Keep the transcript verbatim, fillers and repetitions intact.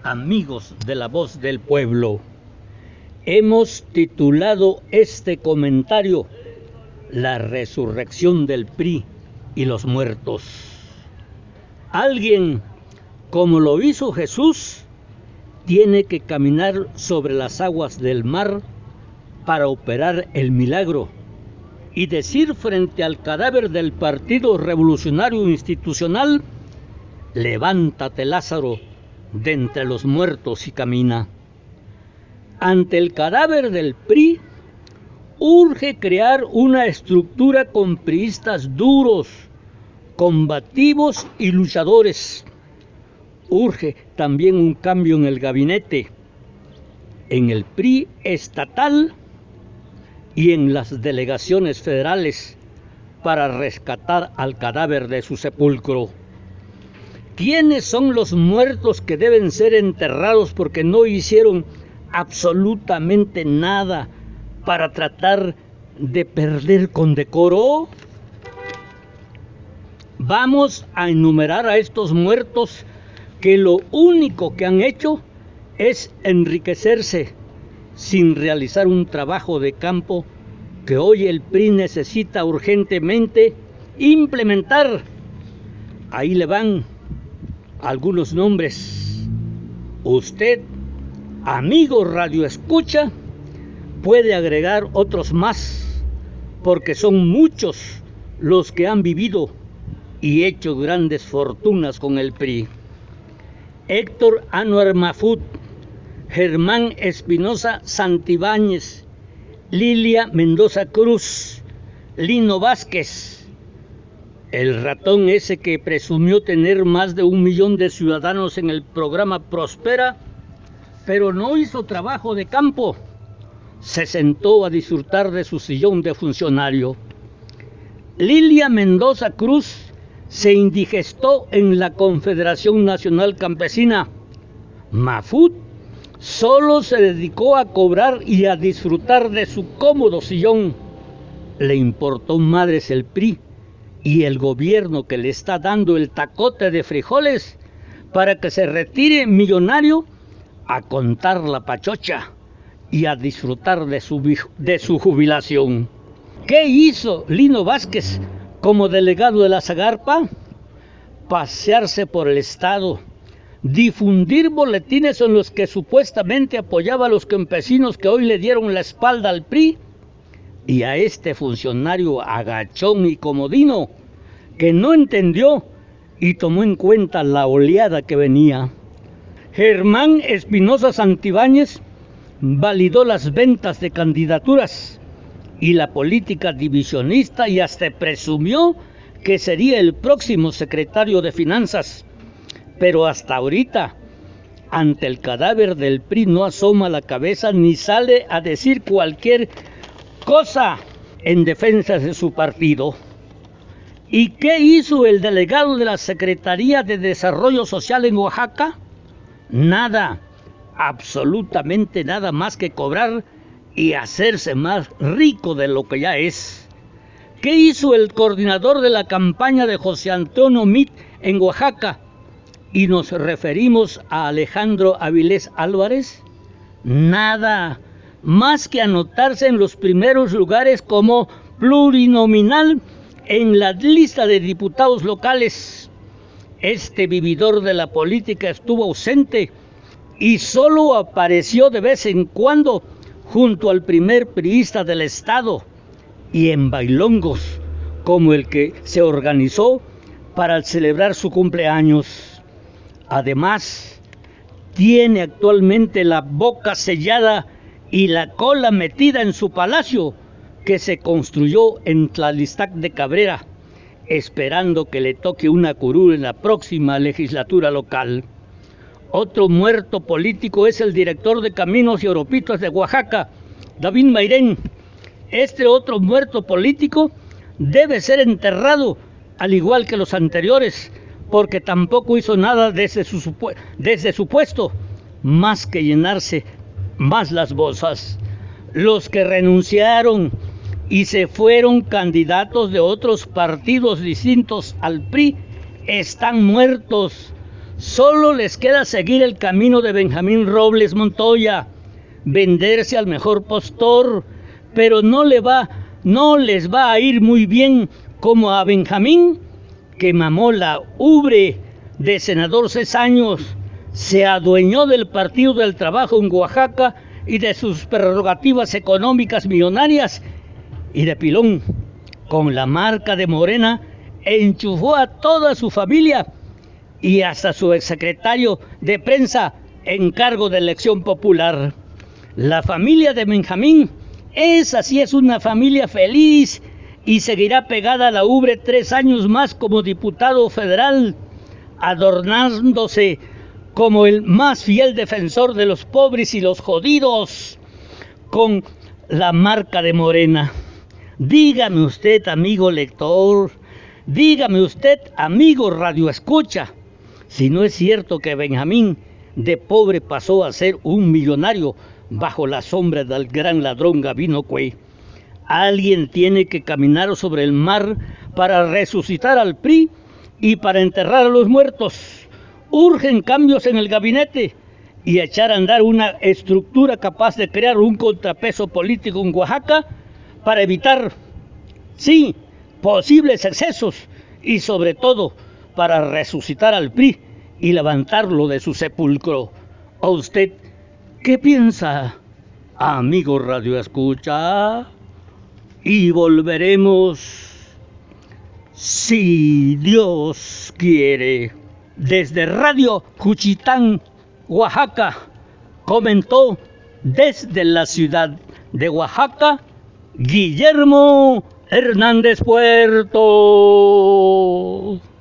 amigos de La Voz del Pueblo. Hemos titulado este comentario La resurrección del P R I y los muertos. Alguien, como lo hizo Jesús, tiene que caminar sobre las aguas del mar para operar el milagro y decir frente al cadáver del Partido Revolucionario Institucional: levántate, Lázaro, de entre los muertos y camina. Ante el cadáver del P R I, urge crear una estructura con priistas duros, combativos y luchadores. Urge también un cambio en el gabinete, en el P R I estatal y en las delegaciones federales para rescatar al cadáver de su sepulcro. ¿Quiénes son los muertos que deben ser enterrados porque no hicieron absolutamente nada para tratar de perder con decoro? Vamos a enumerar a estos muertos que lo único que han hecho es enriquecerse sin realizar un trabajo de campo que hoy el P R I necesita urgentemente implementar. Ahí le van algunos nombres. Usted, amigo Radio Escucha, puede agregar otros más, porque son muchos los que han vivido y hecho grandes fortunas con el P R I. Héctor Anuar Mahfoud, Germán Espinosa Santibáñez, Lilia Mendoza Cruz, Lino Vázquez, el ratón ese que presumió tener más de un millón de ciudadanos en el programa Prospera, pero no hizo trabajo de campo, se sentó a disfrutar de su sillón de funcionario. Lilia Mendoza Cruz se indigestó en la Confederación Nacional Campesina. Mahfoud solo se dedicó a cobrar y a disfrutar de su cómodo sillón. Le importó madres el P R I y el gobierno que le está dando el tacote de frijoles para que se retire millonario a contar la pachocha y a disfrutar de su, de su jubilación. ¿Qué hizo Lino Vázquez como delegado de la Zagarpa? Pasearse por el estado, difundir boletines en los que supuestamente apoyaba a los campesinos que hoy le dieron la espalda al P R I, y a este funcionario agachón y comodino que no entendió y tomó en cuenta la oleada que venía. Germán Espinosa Santibáñez validó las ventas de candidaturas y la política divisionista y hasta presumió que sería el próximo secretario de Finanzas. Pero hasta ahorita, ante el cadáver del P R I no asoma la cabeza ni sale a decir cualquier cosa en defensa de su partido. ¿Y qué hizo el delegado de la Secretaría de Desarrollo Social en Oaxaca? Nada, absolutamente nada más que cobrar y hacerse más rico de lo que ya es. ¿Qué hizo el coordinador de la campaña de José Antonio Meade en Oaxaca? Y nos referimos a Alejandro Avilés Álvarez. Nada, más que anotarse en los primeros lugares como plurinominal en la lista de diputados locales. Este vividor de la política estuvo ausente y solo apareció de vez en cuando junto al primer priista del estado y en bailongos como el que se organizó para celebrar su cumpleaños. Además, tiene actualmente la boca sellada y la cola metida en su palacio que se construyó en Tlalistac de Cabrera, esperando que le toque una curul en la próxima legislatura local. Otro muerto político es el director de Caminos y Oropitos de Oaxaca, David Mairén. Este otro muerto político debe ser enterrado, al igual que los anteriores, porque tampoco hizo nada desde su, desde su puesto, más que llenarse más las bolsas. Los que renunciaron y se fueron candidatos de otros partidos distintos al P R I están muertos. Solo les queda seguir el camino de Benjamín Robles Montoya, venderse al mejor postor, pero no le va, no les va a ir muy bien como a Benjamín, que mamó la ubre de senador seis años, se adueñó del Partido del Trabajo en Oaxaca y de sus prerrogativas económicas millonarias, y de pilón, con la marca de Morena, enchufó a toda su familia y hasta su exsecretario de prensa en cargo de elección popular. La familia de Benjamín, esa sí es una familia feliz y seguirá pegada a la ubre tres años más como diputado federal, adornándose como el más fiel defensor de los pobres y los jodidos con la marca de Morena. Dígame usted, amigo lector, dígame usted, amigo radioescucha, si no es cierto que Benjamín de pobre pasó a ser un millonario bajo la sombra del gran ladrón Gabino Cue. Alguien tiene que caminar sobre el mar para resucitar al P R I y para enterrar a los muertos. Urgen cambios en el gabinete y echar a andar una estructura capaz de crear un contrapeso político en Oaxaca para evitar, sí, posibles excesos y sobre todo para resucitar al P R I y levantarlo de su sepulcro. ¿A usted qué piensa, amigo Radio Escucha? Y volveremos, si Dios quiere. Desde Radio Juchitán, Oaxaca, comentó desde la ciudad de Oaxaca, Guillermo Hernández Puerto.